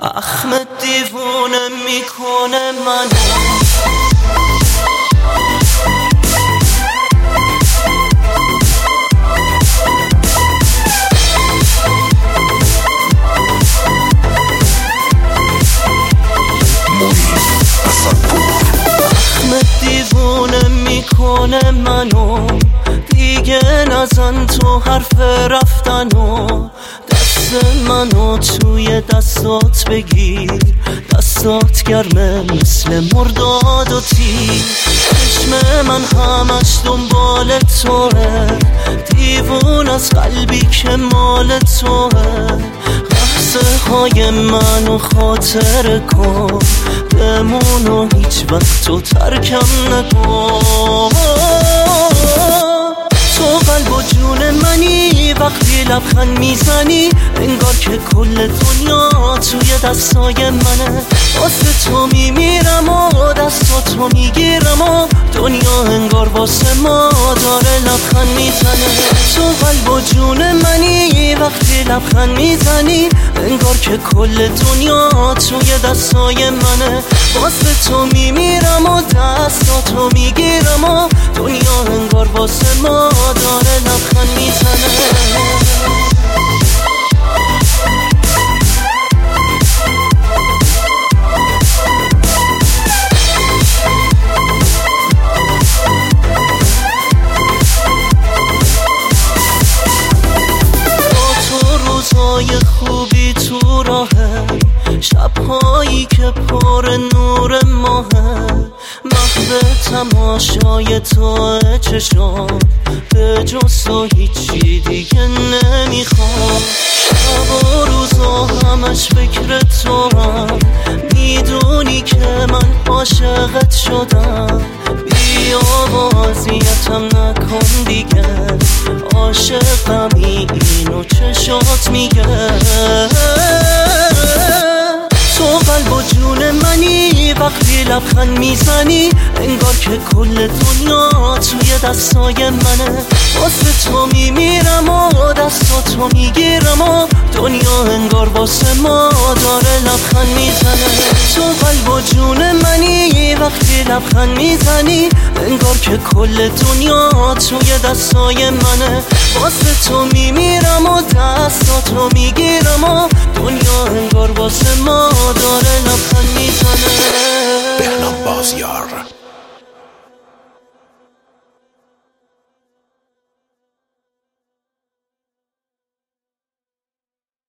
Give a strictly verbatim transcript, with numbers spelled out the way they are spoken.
احمد دیوونه میکنه منو، احمد دیوونه میکنه منو، دیگه نزن تو حرف رفتنو، دست منو توی دستات بگیر، دستات گرمه مثل مرداد و تیر، چشم من همش دنبال توه، دیوون از قلبی که مال توه، لحظه های منو خاطر کن، بمونو هیچ وقت تو ترکم نکن. تو قلب و جون منی، وقتی لبخند میزنی انگار که کل دنیا توی دستای منه، واسه تو میمیرم و دستاتو میگیرم و دنیا انگار واسه ما داره لبخند میزنه. تو قلب و جون منی، وقتی لبخند میزنی انگار که کل دنیا توی دستای منه، واسه تو میمیرم و دستاتو میگیرم و دنیا انگار واسه ما داره لبخند میزنه. روزای خوبی تو راهه، شبهایی که پر نور ماهه، محو تماشای تو چشام، به جز تو هیچی دیگه نمیخوام. شب و روزا همش فکر تو هم، میدونی که من عاشقت شدم، بیا بازیتم نکن دیگه، عاشقمی اینو چشات میگه. تو قلب و جون منی، وقتی لبخند میزنی انگار که کل دنیا توی دستای منه، واسه تو میمیرم و دستاتو میگیرم و دنیا انگار واسه ما داره لبخند میزنه. تو قلب و جون منی، وقتی لبخند میزنی انگار که کل دنیا توی دستای منه، واسه تو میمیرم و دستاتو میگیرم